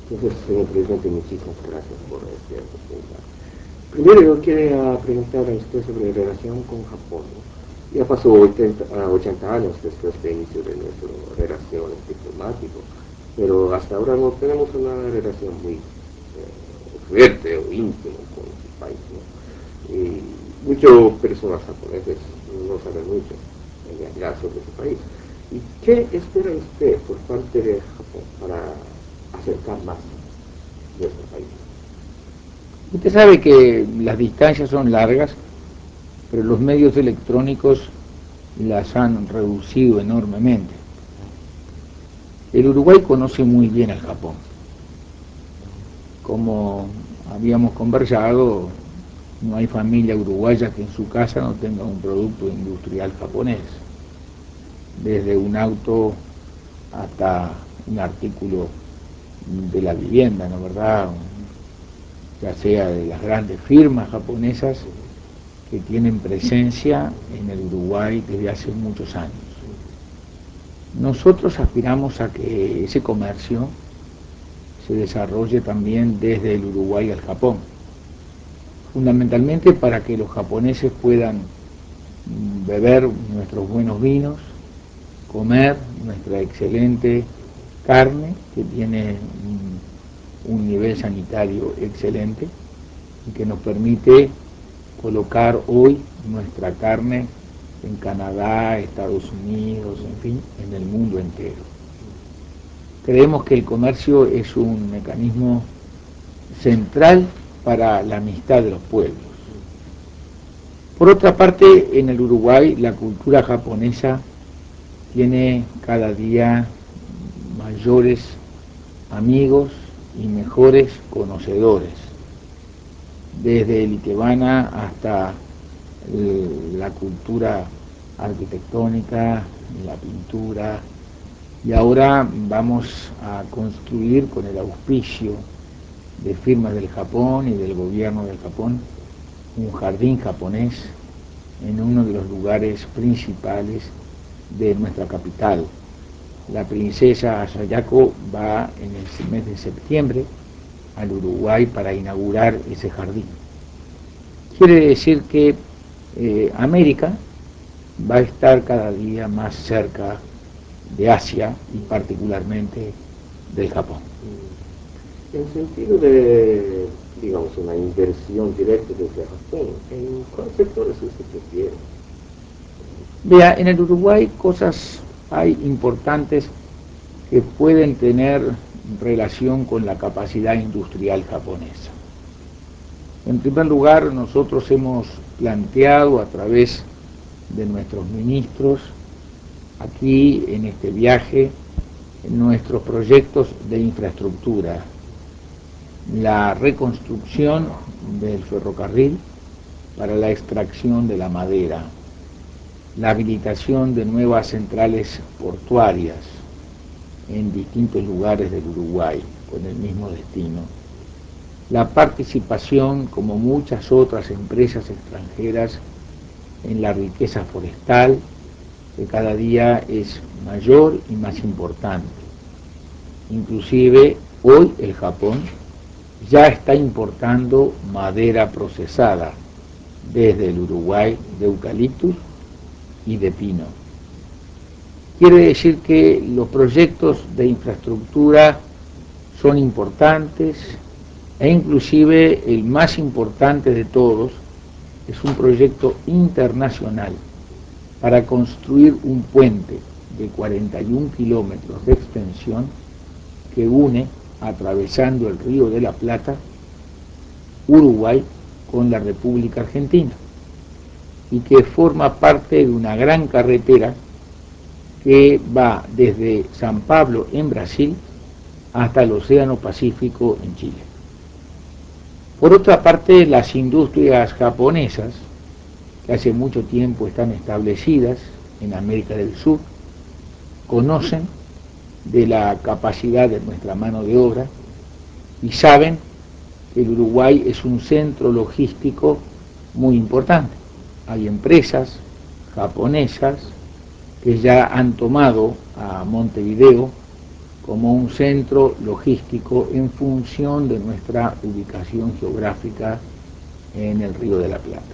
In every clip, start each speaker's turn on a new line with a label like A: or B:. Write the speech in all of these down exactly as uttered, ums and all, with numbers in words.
A: Entonces, señor presidente, muchísimas gracias por esta oportunidad. Primero, yo quería preguntar a usted sobre la relación con Japón, ¿no? Ya pasó ochenta, ochenta años después del inicio de nuestras relaciones diplomáticas, pero hasta ahora no tenemos una relación muy eh, fuerte o íntima con su país, ¿no? Y muchas personas japonesas no saben mucho en realidad sobre su país. ¿Y qué espera usted por parte de Japón para acercar más nuestro país?
B: Usted sabe que las distancias son largas, pero los medios electrónicos las han reducido enormemente. El Uruguay conoce muy bien al Japón. Como habíamos conversado, no hay familia uruguaya que en su casa no tenga un producto industrial japonés, desde un auto hasta un artículo de la vivienda, ¿no es verdad? Ya sea de las grandes firmas japonesas que tienen presencia en el Uruguay desde hace muchos años. Nosotros aspiramos a que ese comercio se desarrolle también desde el Uruguay al Japón, fundamentalmente para que los japoneses puedan beber nuestros buenos vinos, comer nuestra excelente carne, que tiene un, un nivel sanitario excelente y que nos permite colocar hoy nuestra carne en Canadá, Estados Unidos, en fin, en el mundo entero. Creemos que el comercio es un mecanismo central para la amistad de los pueblos. Por otra parte, en el Uruguay la cultura japonesa tiene cada día mayores amigos y mejores conocedores, desde el ikebana hasta la cultura arquitectónica, la pintura, y ahora vamos a construir con el auspicio de firmas del Japón y del gobierno del Japón un jardín japonés en uno de los lugares principales de nuestra capital. La princesa Sayako va en el mes de septiembre al Uruguay para inaugurar ese jardín. Quiere decir que eh, América va a estar cada día más cerca de Asia y particularmente del Japón.
A: En sentido de, digamos, una inversión directa desde Japón, ¿en cuáles sectores usted prefiere?
B: Vea, en el Uruguay cosas hay importantes que pueden tener relación con la capacidad industrial japonesa. En primer lugar, nosotros hemos planteado a través de nuestros ministros aquí en este viaje nuestros proyectos de infraestructura, la reconstrucción del ferrocarril para la extracción de la madera, la habilitación de nuevas centrales portuarias en distintos lugares del Uruguay con el mismo destino, la participación, como muchas otras empresas extranjeras, en la riqueza forestal, que cada día es mayor y más importante. Inclusive hoy el Japón ya está importando madera procesada desde el Uruguay de eucaliptus y de pino. Quiere decir que los proyectos de infraestructura son importantes e inclusive el más importante de todos es un proyecto internacional para construir un puente de cuarenta y un kilómetros de extensión que une, atravesando el río de la Plata, Uruguay con la República Argentina, y que forma parte de una gran carretera que va desde San Pablo en Brasil hasta el Océano Pacífico en Chile. Por otra parte, las industrias japonesas, que hace mucho tiempo están establecidas en América del Sur, conocen de la capacidad de nuestra mano de obra y saben que el Uruguay es un centro logístico muy importante. Hay empresas japonesas que ya han tomado a Montevideo como un centro logístico en función de nuestra ubicación geográfica en el Río de la Plata.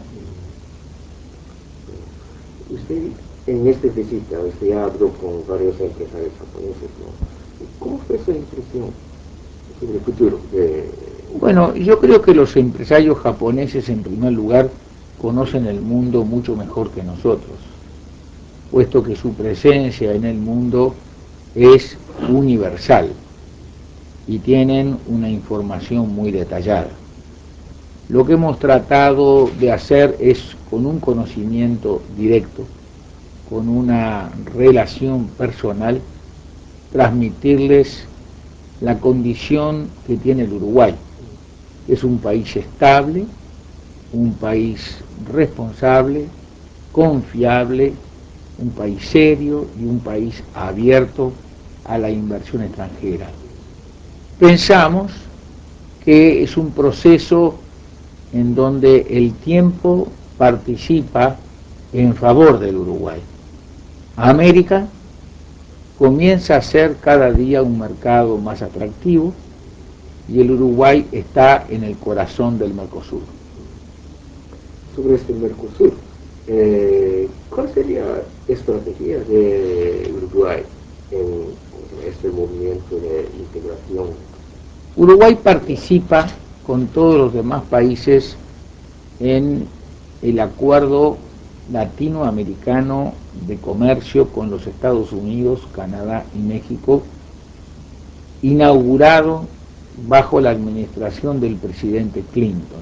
A: Usted en esta visita, usted ya habló con varios empresarios japoneses, ¿no? ¿Cómo fue su impresión sobre el futuro de...
B: Bueno, yo creo que los empresarios japoneses, en primer lugar, conocen el mundo mucho mejor que nosotros, puesto que su presencia en el mundo es universal y tienen una información muy detallada. Lo que hemos tratado de hacer es, con un conocimiento directo, con una relación personal, transmitirles la condición que tiene el Uruguay. Es un país estable, un país responsable, confiable, un país serio y un país abierto a la inversión extranjera. Pensamos que es un proceso en donde el tiempo participa en favor del Uruguay. América comienza a ser cada día un mercado más atractivo y el Uruguay está en el corazón del Mercosur.
A: Sobre este Mercosur, eh, ¿cuál sería la estrategia de Uruguay en este movimiento de integración?
B: Uruguay participa con todos los demás países en el acuerdo latinoamericano de comercio con los Estados Unidos, Canadá y México, inaugurado bajo la administración del presidente Clinton.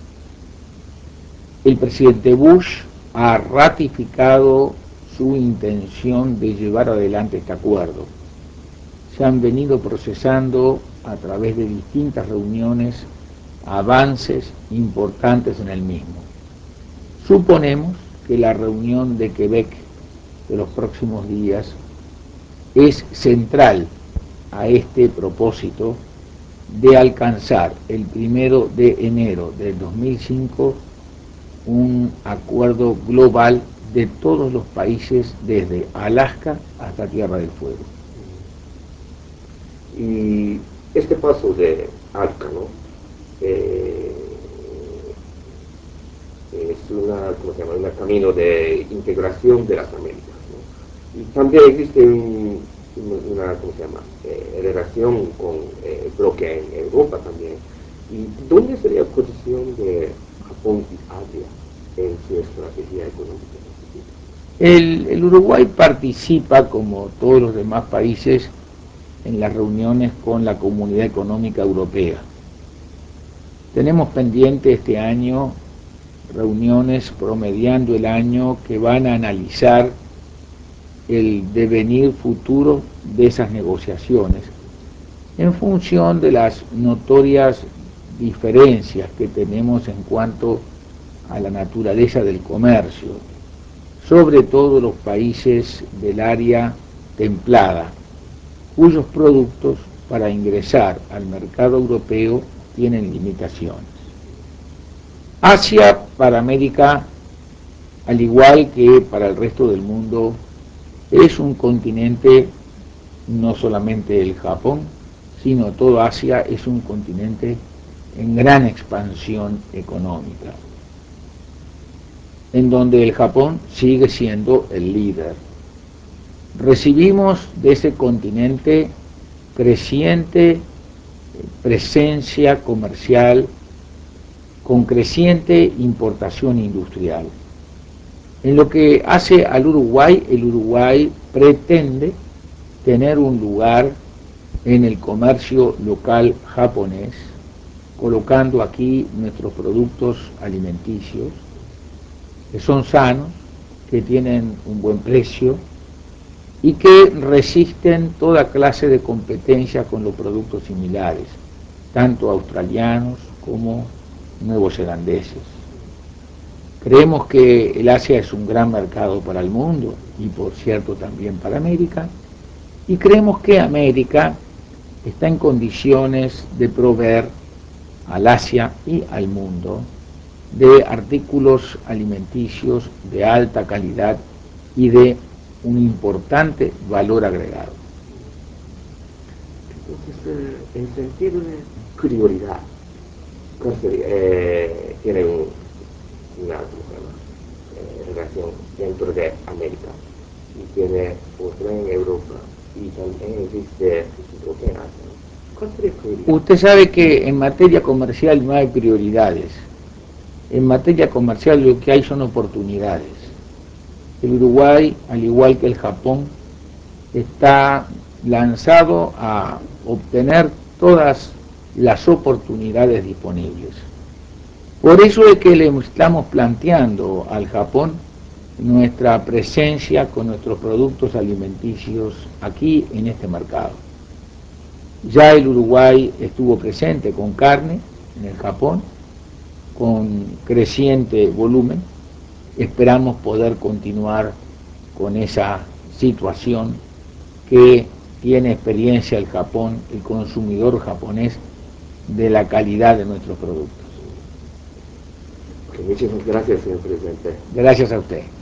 B: El presidente Bush ha ratificado su intención de llevar adelante este acuerdo. Se han venido procesando a través de distintas reuniones avances importantes en el mismo. Suponemos que la reunión de Quebec de los próximos días es central a este propósito de alcanzar el primero de enero del dos mil cinco un acuerdo global de todos los países desde Alaska hasta Tierra del Fuego.
A: Y este paso de ALCA, ¿no? Eh, es una, ¿cómo se llama? Un camino de integración de las Américas, ¿no? Y también existe un, una, ¿cómo se llama? Eh, relación con eh, el bloque en Europa también. ¿Y dónde sería la posición de Japón y Asia en su estrategia económica?
B: El, el Uruguay participa, como todos los demás países, en las reuniones con la Comunidad Económica Europea. Tenemos pendiente este año reuniones promediando el año que van a analizar el devenir futuro de esas negociaciones en función de las notorias diferencias que tenemos en cuanto a la naturaleza del comercio, sobre todo los países del área templada, cuyos productos para ingresar al mercado europeo tienen limitaciones. Asia para América, al igual que para el resto del mundo, es un continente, no solamente el Japón, sino todo Asia es un continente en gran expansión económica, en donde el Japón sigue siendo el líder. Recibimos de ese continente creciente presencia comercial con creciente importación industrial. En lo que hace al Uruguay, el Uruguay pretende tener un lugar en el comercio local japonés, colocando aquí nuestros productos alimenticios, que son sanos, que tienen un buen precio y que resisten toda clase de competencia con los productos similares, tanto australianos como neozelandeses. Creemos que el Asia es un gran mercado para el mundo y por cierto también para América, y creemos que América está en condiciones de proveer al Asia y al mundo de artículos alimenticios de alta calidad y de un importante valor agregado.
A: eh, en sentido de prioridad, ¿cuál sería? Eh, tiene un, una ¿cómo se llama? Eh, relación dentro de América y tiene otra en Europa y también existe otra en Asia. ¿Cuál sería prioridad?
B: Usted sabe que en materia comercial no hay prioridades. En materia comercial lo que hay son oportunidades. El Uruguay, al igual que el Japón, está lanzado a obtener todas las oportunidades disponibles. Por eso es que le estamos planteando al Japón nuestra presencia con nuestros productos alimenticios aquí en este mercado. Ya el Uruguay estuvo presente con carne en el Japón, con creciente volumen. Esperamos poder continuar con esa situación que tiene experiencia el Japón, el consumidor japonés, de la calidad de nuestros productos.
A: Okay, muchísimas gracias, señor presidente.
B: Gracias a usted.